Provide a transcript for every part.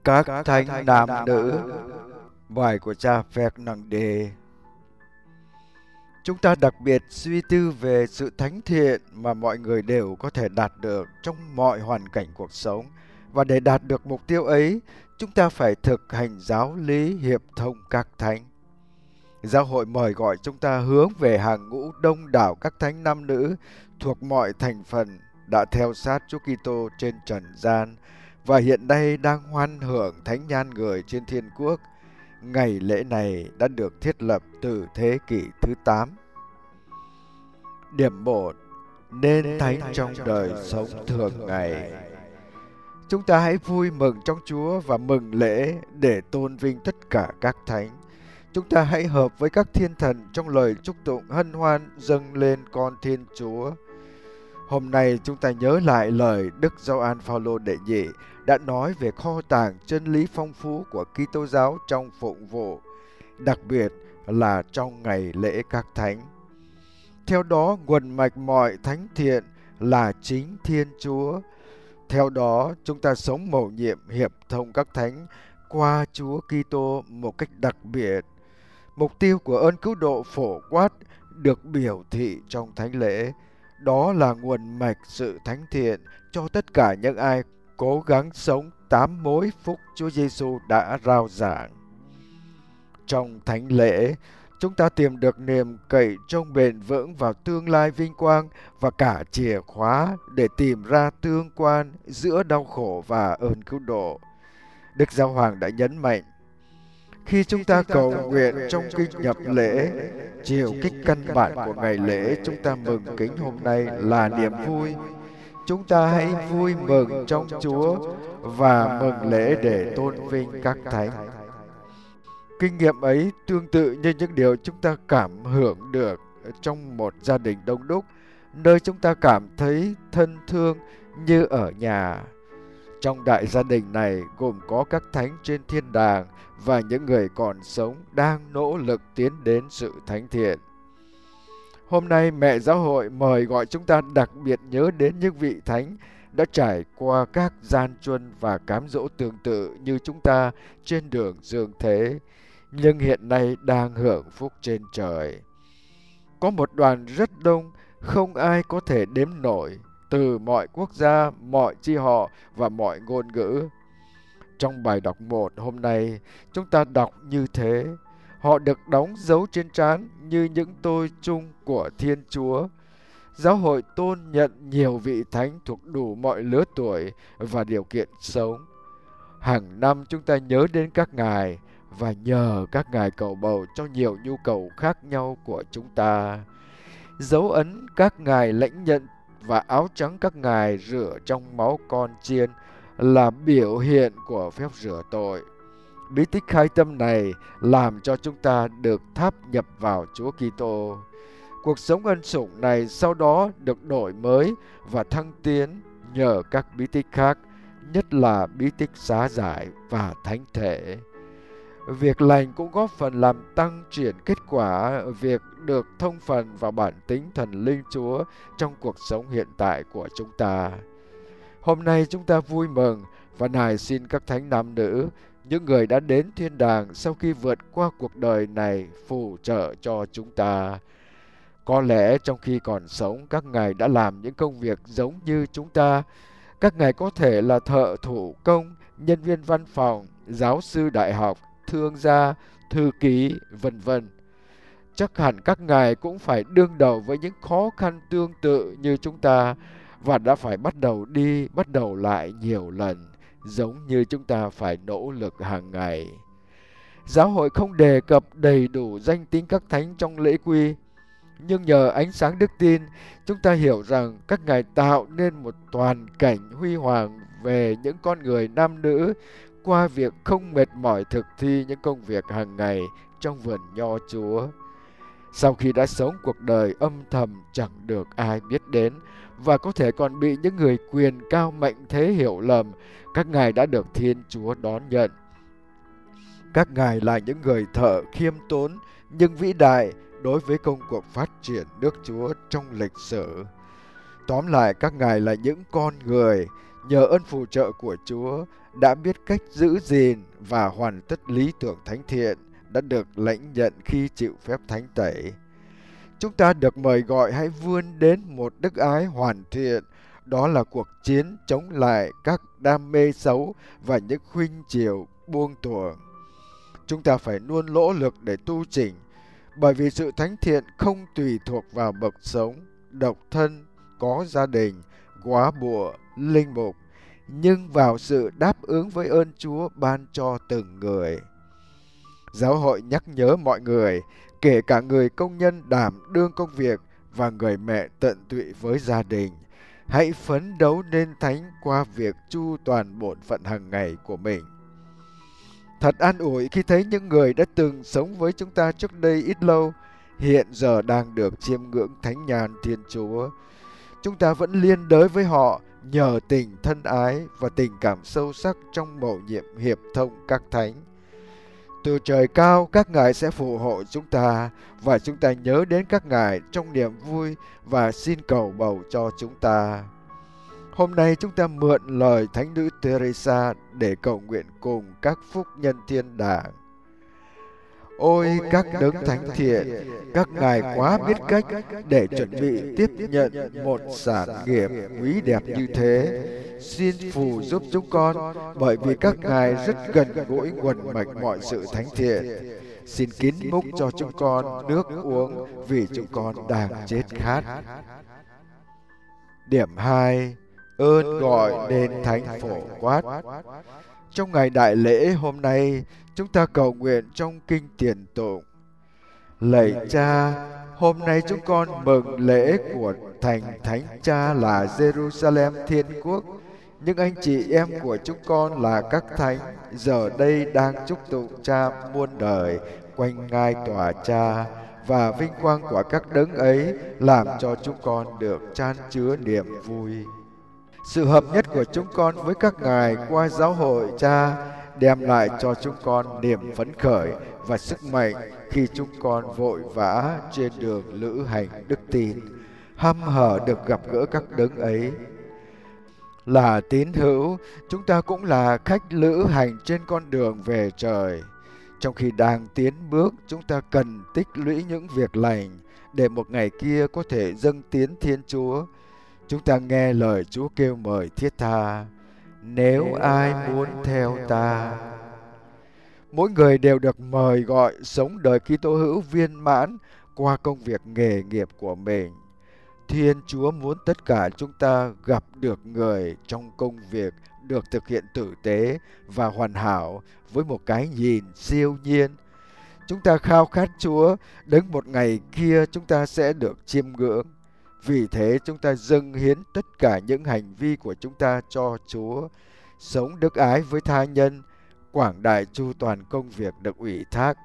Các thánh nam nữ. Bài của cha Fernandez. Chúng ta đặc biệt suy tư về sự thánh thiện mà mọi người đều có thể đạt được trong mọi hoàn cảnh cuộc sống. Và để đạt được mục tiêu ấy, chúng ta phải thực hành giáo lý hiệp thông các thánh. Giáo hội mời gọi chúng ta hướng về hàng ngũ đông đảo các thánh nam nữ thuộc mọi thành phần đã theo sát Chúa Kitô trên trần gian và hiện nay đang hoan hưởng thánh nhan người trên thiên quốc. Ngày lễ này đã được thiết lập từ thế kỷ thứ 8. Điểm 1. Nên thánh trong đời sống thường ngày. Chúng ta hãy vui mừng trong Chúa và mừng lễ để tôn vinh tất cả các thánh. Chúng ta hãy hợp với các thiên thần trong lời chúc tụng hân hoan dâng lên con Thiên Chúa. Hôm nay chúng ta nhớ lại lời Đức Gioan Phaolô đệ nhị đã nói về kho tàng chân lý phong phú của Kitô giáo trong phụng vụ, đặc biệt là trong ngày lễ các thánh. Theo đó, nguồn mạch mọi thánh thiện là chính Thiên Chúa. Theo đó, chúng ta sống mầu nhiệm hiệp thông các thánh qua Chúa Kitô một cách đặc biệt. Mục tiêu của ơn cứu độ phổ quát được biểu thị trong thánh lễ. Đó là nguồn mạch sự thánh thiện cho tất cả những ai cố gắng sống 8 mối phúc Chúa Giêsu đã rao giảng. Trong thánh lễ, chúng ta tìm được niềm cậy trông bền vững vào tương lai vinh quang và cả chìa khóa để tìm ra tương quan giữa đau khổ và ơn cứu độ. Đức Giáo Hoàng đã nhấn mạnh, khi chúng ta cầu nguyện trong kinh nhập lễ, chiều kích căn bản của ngày lễ chúng ta mừng kính hôm nay là niềm vui. Chúng ta hãy vui mừng trong Chúa và mừng lễ để tôn vinh các thánh. Kinh nghiệm ấy tương tự như những điều chúng ta cảm hưởng được trong một gia đình đông đúc, nơi chúng ta cảm thấy thân thương như ở nhà. Trong đại gia đình này gồm có các thánh trên thiên đàng và những người còn sống đang nỗ lực tiến đến sự thánh thiện. Hôm nay mẹ giáo hội mời gọi chúng ta đặc biệt nhớ đến những vị thánh đã trải qua các gian truân và cám dỗ tương tự như chúng ta trên đường dương thế, nhưng hiện nay đang hưởng phúc trên trời. Có một đoàn rất đông, không ai có thể đếm nổi, từ mọi quốc gia, mọi chi họ và mọi ngôn ngữ. Trong bài đọc 1 hôm nay, chúng ta đọc như thế: họ được đóng dấu trên trán như những tôi chung của Thiên Chúa. Giáo hội tôn nhận nhiều vị thánh thuộc đủ mọi lứa tuổi và điều kiện sống. Hàng năm chúng ta nhớ đến các ngài và nhờ các ngài cầu bầu cho nhiều nhu cầu khác nhau của chúng ta. Dấu ấn các ngài lãnh nhận và áo trắng các ngài rửa trong máu con chiên là biểu hiện của phép rửa tội. Bí tích khai tâm này làm cho chúng ta được tháp nhập vào Chúa Kitô. Cuộc sống ân sủng này sau đó được đổi mới và thăng tiến nhờ các bí tích khác, nhất là bí tích xá giải và thánh thể. Việc lành cũng góp phần làm tăng triển kết quả việc được thông phần vào bản tính thần linh Chúa trong cuộc sống hiện tại của chúng ta. Hôm nay chúng ta vui mừng và nài xin các thánh nam nữ, những người đã đến thiên đàng sau khi vượt qua cuộc đời này, phù trợ cho chúng ta. Có lẽ trong khi còn sống, các ngài đã làm những công việc giống như chúng ta. Các ngài có thể là thợ thủ công, nhân viên văn phòng, giáo sư đại học, thương gia, thư ký, vân vân. Chắc hẳn các ngài cũng phải đương đầu với những khó khăn tương tự như chúng ta và đã phải bắt đầu đi, bắt đầu lại nhiều lần, giống như chúng ta phải nỗ lực hàng ngày. Giáo hội không đề cập đầy đủ danh tính các thánh trong lễ quy, nhưng nhờ ánh sáng đức tin, chúng ta hiểu rằng các ngài tạo nên một toàn cảnh huy hoàng về những con người nam nữ qua việc không mệt mỏi thực thi những công việc hàng ngày trong vườn nho Chúa. Sau khi đã sống cuộc đời âm thầm chẳng được ai biết đến và có thể còn bị những người quyền cao mạnh thế hiểu lầm, các ngài đã được Thiên Chúa đón nhận. Các ngài là những người thợ khiêm tốn nhưng vĩ đại đối với công cuộc phát triển nước Chúa trong lịch sử. Tóm lại, các ngài là những con người, nhờ ơn phù trợ của Chúa, đã biết cách giữ gìn và hoàn tất lý tưởng thánh thiện đã được lãnh nhận khi chịu phép thánh tẩy. Chúng ta được mời gọi hãy vươn đến một đức ái hoàn thiện, đó là cuộc chiến chống lại các đam mê xấu và những khuynh chiều buông tuồng. Chúng ta phải luôn nỗ lực để tu chỉnh, bởi vì sự thánh thiện không tùy thuộc vào bậc sống, độc thân, có gia đình, góa bụa, linh mục, nhưng vào sự đáp ứng với ơn Chúa ban cho từng người. Giáo hội nhắc nhớ mọi người, kể cả người công nhân đảm đương công việc và người mẹ tận tụy với gia đình, hãy phấn đấu nên thánh qua việc chu toàn bổn phận hàng ngày của mình. Thật an ủi khi thấy những người đã từng sống với chúng ta trước đây ít lâu, hiện giờ đang được chiêm ngưỡng thánh nhàn Thiên Chúa. Chúng ta vẫn liên đới với họ nhờ tình thân ái và tình cảm sâu sắc trong mầu nhiệm hiệp thông các thánh. Từ trời cao, các ngài sẽ phù hộ chúng ta, và chúng ta nhớ đến các ngài trong niềm vui và xin cầu bầu cho chúng ta. Hôm nay chúng ta mượn lời Thánh nữ Teresa để cầu nguyện cùng các phúc nhân thiên đàng. Ôi các đấng thánh thiện, các ngài quá biết cách để chuẩn bị tiếp nhận một sản nghiệp quý đẹp như thế. Xin phù giúp chúng con, bởi vì các ngài rất gần gũi nguồn mạch mọi sự thánh thiện. Xin kín múc cho chúng con nước uống, vì chúng con đang chết khát. Điểm 2. Ơn gọi nên thánh phổ quát. Trong ngày đại lễ hôm nay, chúng ta cầu nguyện trong kinh tiền tụng. Lạy Cha, hôm nay chúng con mừng lễ của thành Thánh Cha là Jerusalem Thiên Quốc. Những anh chị em của chúng con là các thánh, giờ đây đang chúc tụng Cha muôn đời, quanh ngai tòa Cha, và vinh quang của các đấng ấy làm cho chúng con được chan chứa niềm vui. Sự hợp nhất của chúng con với các ngài qua giáo hội Cha đem lại cho chúng con niềm phấn khởi và sức mạnh khi chúng con vội vã trên đường lữ hành đức tin, hăm hở được gặp gỡ các đấng ấy. Là tín hữu, chúng ta cũng là khách lữ hành trên con đường về trời. Trong khi đang tiến bước, chúng ta cần tích lũy những việc lành để một ngày kia có thể dâng tiến Thiên Chúa. Chúng ta nghe lời Chúa kêu mời thiết tha: nếu ai muốn theo ta. Mỗi người đều được mời gọi sống đời Kitô hữu viên mãn qua công việc nghề nghiệp của mình. Thiên Chúa muốn tất cả chúng ta gặp được người trong công việc được thực hiện tử tế và hoàn hảo với một cái nhìn siêu nhiên. Chúng ta khao khát Chúa, đến một ngày kia chúng ta sẽ được chiêm ngưỡng. Vì thế chúng ta dâng hiến tất cả những hành vi của chúng ta cho Chúa, sống đức ái với tha nhân, quảng đại chu toàn công việc được ủy thác.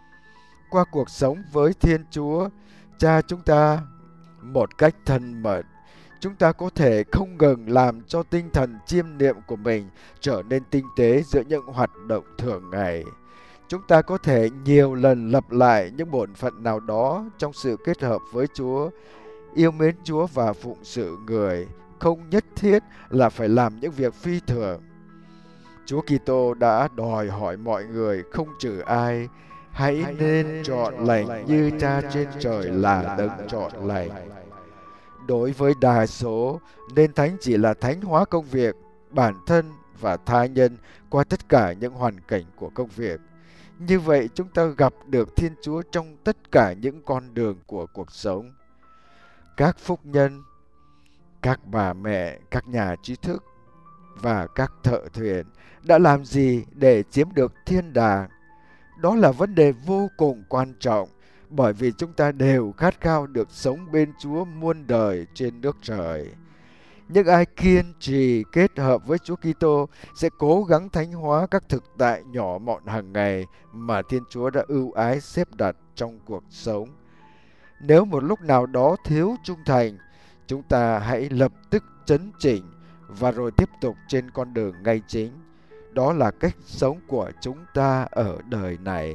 Qua cuộc sống với Thiên Chúa, Cha chúng ta một cách thân mật, chúng ta có thể không ngừng làm cho tinh thần chiêm niệm của mình trở nên tinh tế giữa những hoạt động thường ngày. Chúng ta có thể nhiều lần lặp lại những bổn phận nào đó trong sự kết hợp với Chúa, yêu mến Chúa và phụng sự người, không nhất thiết là phải làm những việc phi thường. Chúa Kitô đã đòi hỏi mọi người không trừ ai, hãy nên chọn lành như Cha trên trời là đấng chọn lành. Đối với đa số, nên thánh chỉ là thánh hóa công việc, bản thân và tha nhân qua tất cả những hoàn cảnh của công việc. Như vậy chúng ta gặp được Thiên Chúa trong tất cả những con đường của cuộc sống. Các phúc nhân, các bà mẹ, các nhà trí thức và các thợ thuyền đã làm gì để chiếm được thiên đàng? Đó là vấn đề vô cùng quan trọng, bởi vì chúng ta đều khát khao được sống bên Chúa muôn đời trên nước trời. Những ai kiên trì kết hợp với Chúa Kitô sẽ cố gắng thánh hóa các thực tại nhỏ mọn hàng ngày mà Thiên Chúa đã ưu ái xếp đặt trong cuộc sống. Nếu một lúc nào đó thiếu trung thành, chúng ta hãy lập tức chấn chỉnh và rồi tiếp tục trên con đường ngay chính. Đó là cách sống của chúng ta ở đời này.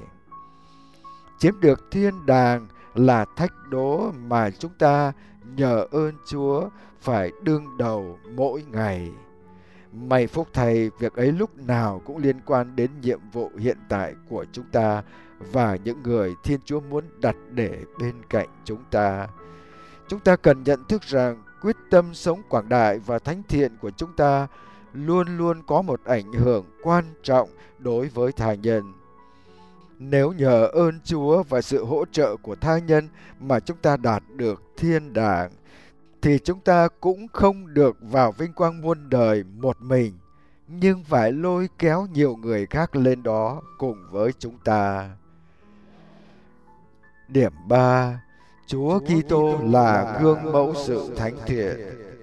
Chiếm được thiên đàng là thách đố mà chúng ta nhờ ơn Chúa phải đương đầu mỗi ngày. May phúc thay, việc ấy lúc nào cũng liên quan đến nhiệm vụ hiện tại của chúng ta và những người Thiên Chúa muốn đặt để bên cạnh chúng ta. Chúng ta cần nhận thức rằng quyết tâm sống quảng đại và thánh thiện của chúng ta luôn luôn có một ảnh hưởng quan trọng đối với tha nhân. Nếu nhờ ơn Chúa và sự hỗ trợ của tha nhân mà chúng ta đạt được thiên đàng, thì chúng ta cũng không được vào vinh quang muôn đời một mình, nhưng phải lôi kéo nhiều người khác lên đó cùng với chúng ta. Điểm 3. Chúa Kitô là gương mẫu sự thánh thiện.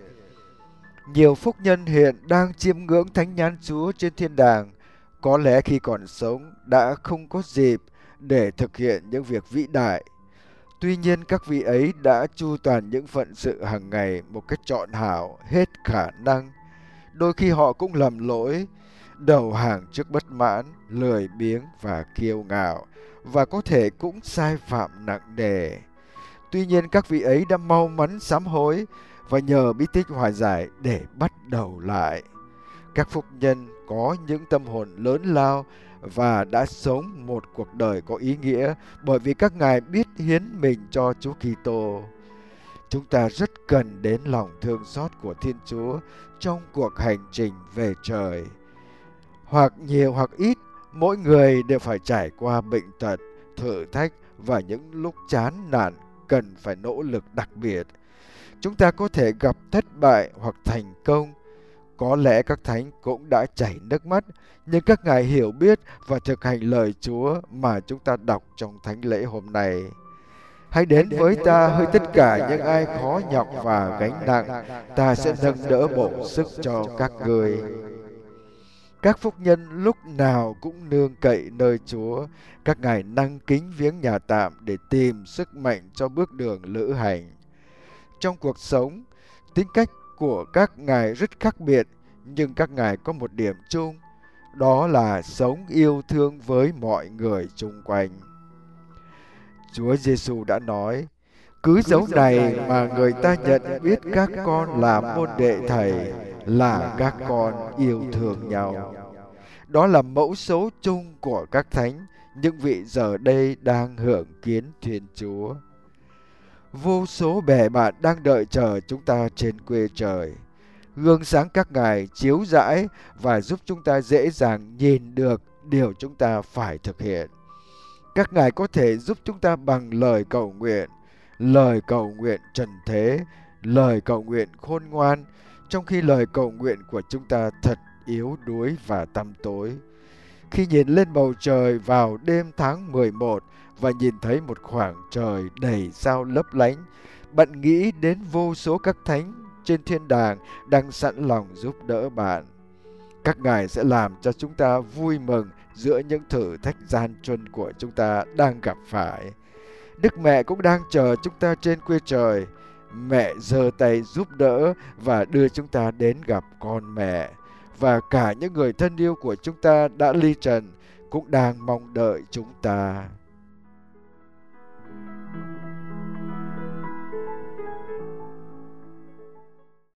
Nhiều phúc nhân hiện đang chiêm ngưỡng thánh nhãn Chúa trên thiên đàng, có lẽ khi còn sống đã không có dịp để thực hiện những việc vĩ đại. Tuy nhiên các vị ấy đã chu toàn những phận sự hàng ngày một cách trọn hảo hết khả năng. Đôi khi họ cũng lầm lỗi, đầu hàng trước bất mãn, lười biếng và kiêu ngạo, và có thể cũng sai phạm nặng nề. Tuy nhiên các vị ấy đã mau mắn sám hối và nhờ bí tích hòa giải để bắt đầu lại. Các phúc nhân có những tâm hồn lớn lao và đã sống một cuộc đời có ý nghĩa bởi vì các ngài biết hiến mình cho Chúa Kitô. Chúng ta rất cần đến lòng thương xót của Thiên Chúa trong cuộc hành trình về trời. Hoặc nhiều hoặc ít, mỗi người đều phải trải qua bệnh tật, thử thách và những lúc chán nản cần phải nỗ lực đặc biệt. Chúng ta có thể gặp thất bại hoặc thành công. Có lẽ các thánh cũng đã chảy nước mắt, nhưng các ngài hiểu biết và thực hành lời Chúa mà chúng ta đọc trong thánh lễ hôm nay. Hãy đến với ta hỡi tất cả những ai khó nhọc và gánh nặng, ta sẽ nâng đỡ bổ sức cho các ngươi. Các phúc nhân lúc nào cũng nương cậy nơi Chúa, các ngài năng kính viếng nhà tạm để tìm sức mạnh cho bước đường lữ hành. Trong cuộc sống, tính cách của các ngài rất khác biệt, nhưng các ngài có một điểm chung, đó là sống yêu thương với mọi người chung quanh. Chúa Giêsu đã nói, cứ dấu này mà người ta nhận biết các con là môn đệ Thầy, là các con yêu thương nhau. Đó là mẫu số chung của các thánh, những vị giờ đây đang hưởng kiến Thiên Chúa. Vô số bè bạn đang đợi chờ chúng ta trên quê trời. Gương sáng các ngài chiếu rãi và giúp chúng ta dễ dàng nhìn được điều chúng ta phải thực hiện. Các ngài có thể giúp chúng ta bằng lời cầu nguyện trần thế, lời cầu nguyện khôn ngoan, trong khi lời cầu nguyện của chúng ta thật yếu đuối và tăm tối. Khi nhìn lên bầu trời vào đêm tháng 11 và nhìn thấy một khoảng trời đầy sao lấp lánh, bạn nghĩ đến vô số các thánh trên thiên đàng đang sẵn lòng giúp đỡ bạn. Các ngài sẽ làm cho chúng ta vui mừng giữa những thử thách gian truân của chúng ta đang gặp phải. Đức Mẹ cũng đang chờ chúng ta trên quê trời. Mẹ giơ tay giúp đỡ và đưa chúng ta đến gặp con mẹ. Và cả những người thân yêu của chúng ta đã ly trần cũng đang mong đợi chúng ta.